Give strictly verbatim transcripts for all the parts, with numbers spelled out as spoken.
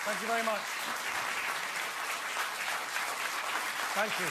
Thank you very much. Thank you.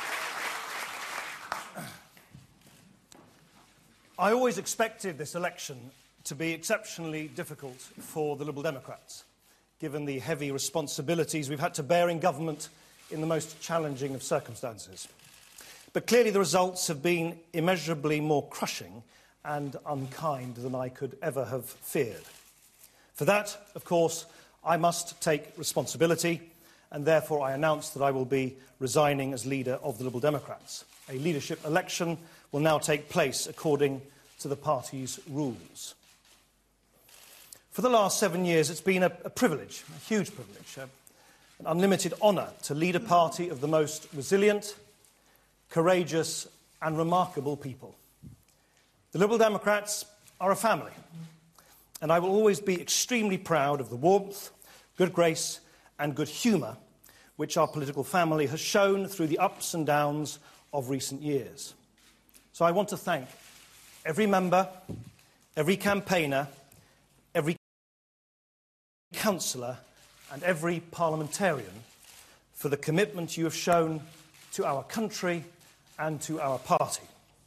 I always expected this election to be exceptionally difficult for the Liberal Democrats, given the heavy responsibilities we've had to bear in government in the most challenging of circumstances. But clearly the results have been immeasurably more crushing and unkind than I could ever have feared. For that, of course, I must take responsibility, and therefore I announce that I will be resigning as leader of the Liberal Democrats. A leadership election will now take place according to the party's rules. For the last seven years, it's been a, a privilege, a huge privilege, a, an unlimited honour to lead a party of the most resilient, courageous and remarkable people. The Liberal Democrats are a family, and I will always be extremely proud of the warmth, good grace and good humour which our political family has shown through the ups and downs of recent years. So I want to thank every member, every campaigner, every councillor and every parliamentarian for the commitment you have shown to our country and to our party.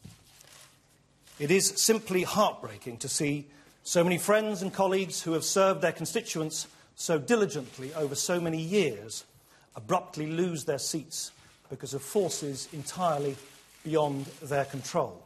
It is simply heartbreaking to see so many friends and colleagues who have served their constituents so diligently over so many years abruptly lose their seats because of forces entirely beyond their control.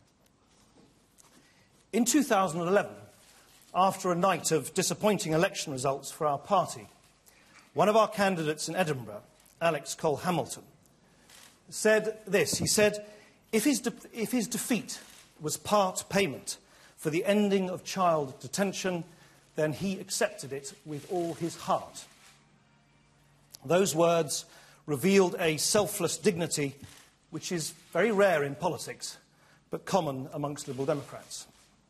In two thousand eleven, after a night of disappointing election results for our party, one of our candidates in Edinburgh, Alex Cole-Hamilton, said this. He said, if his, de if his defeat was part payment for the ending of child detention, then he accepted it with all his heart. Those words revealed a selfless dignity which is very rare in politics, but common amongst Liberal Democrats.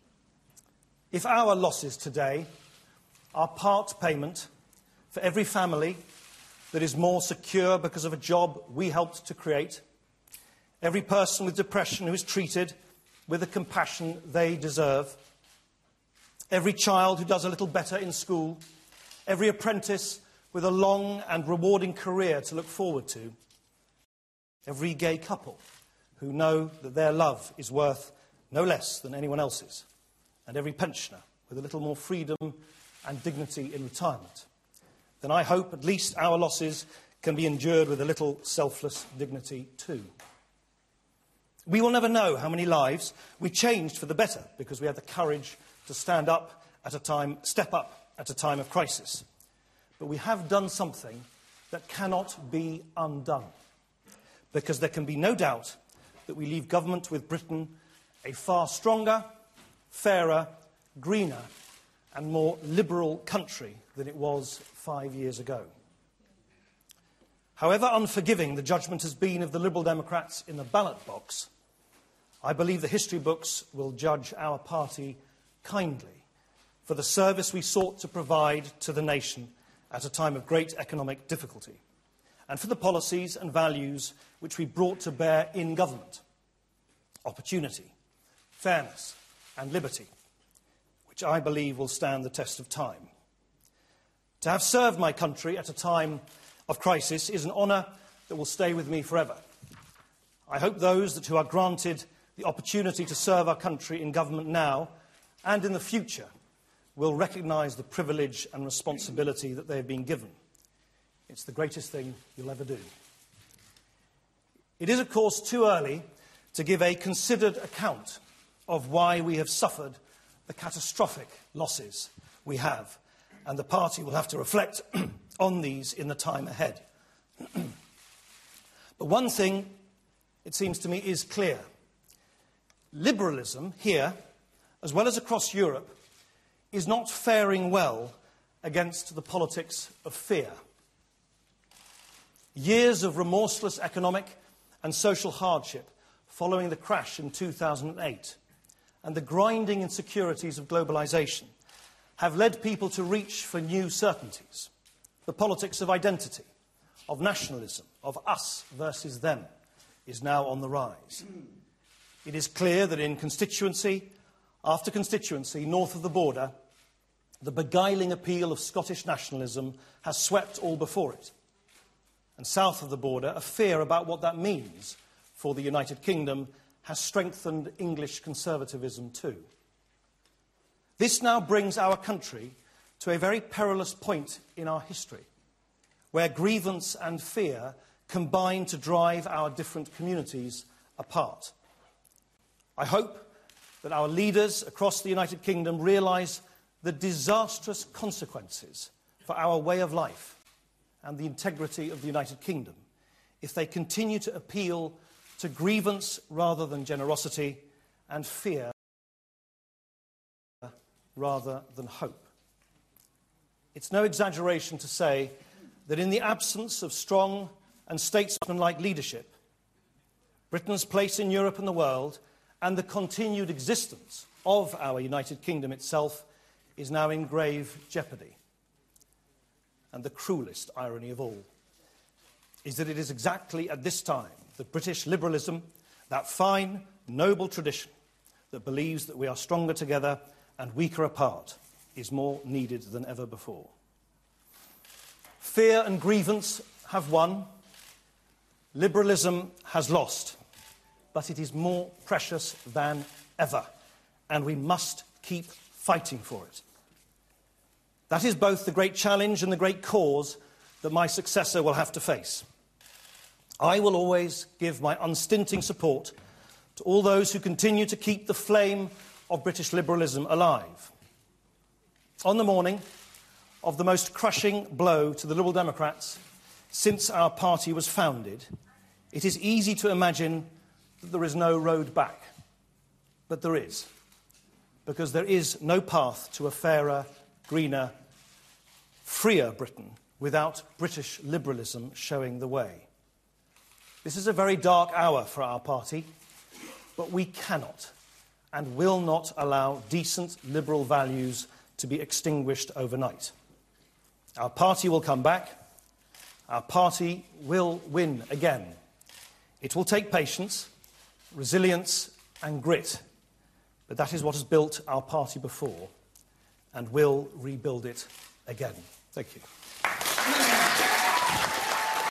If our losses today are part payment for every family that is more secure because of a job we helped to create, every person with depression who is treated with the compassion they deserve, every child who does a little better in school, every apprentice with a long and rewarding career to look forward to, every gay couple who know that their love is worth no less than anyone else's, and every pensioner with a little more freedom and dignity in retirement, then I hope at least our losses can be endured with a little selfless dignity too. We will never know how many lives we changed for the better because we had the courage to stand up at a time, step up at a time of crisis. But we have done something that cannot be undone, because there can be no doubt that we leave government with Britain a far stronger, fairer, greener and more liberal country than it was five years ago. However unforgiving the judgment has been of the Liberal Democrats in the ballot box, I believe the history books will judge our party kindly for the service we sought to provide to the nation at a time of great economic difficulty, and for the policies and values which we brought to bear in government: opportunity, fairness and liberty, which I believe will stand the test of time. To have served my country at a time of crisis is an honour that will stay with me forever. I hope those that who are granted the opportunity to serve our country in government now and in the future will recognise the privilege and responsibility that they have been given. It's the greatest thing you'll ever do. It is, of course, too early to give a considered account of why we have suffered the catastrophic losses we have, and the party will have to reflect on these in the time ahead. But one thing, it seems to me, is clear. Liberalism here, as well as across Europe, is not faring well against the politics of fear. Years of remorseless economic and social hardship following the crash in two thousand eight and the grinding insecurities of globalisation have led people to reach for new certainties. The politics of identity, of nationalism, of us versus them, is now on the rise. It is clear that in constituency after constituency north of the border, the beguiling appeal of Scottish nationalism has swept all before it. And south of the border, a fear about what that means for the United Kingdom has strengthened English conservatism too. This now brings our country to a very perilous point in our history, where grievance and fear combine to drive our different communities apart. I hope that our leaders across the United Kingdom realise the disastrous consequences for our way of life and the integrity of the United Kingdom if they continue to appeal to grievance rather than generosity and fear rather than hope. It's no exaggeration to say that in the absence of strong and statesmanlike leadership, Britain's place in Europe and the world and the continued existence of our United Kingdom itself is now in grave jeopardy. And the cruelest irony of all is that it is exactly at this time that British liberalism, that fine, noble tradition that believes that we are stronger together and weaker apart, is more needed than ever before. Fear and grievance have won. Liberalism has lost. But it is more precious than ever, and we must keep fighting for it. That is both the great challenge and the great cause that my successor will have to face. I will always give my unstinting support to all those who continue to keep the flame of British liberalism alive. On the morning of the most crushing blow to the Liberal Democrats since our party was founded, it is easy to imagine that there is no road back. But there is, because there is no path to a fairer, greener, freer Britain without British liberalism showing the way. This is a very dark hour for our party, but we cannot and will not allow decent liberal values to be extinguished overnight. Our party will come back. Our party will win again. It will take patience, resilience and grit, but that is what has built our party before and will rebuild it again. Thank you.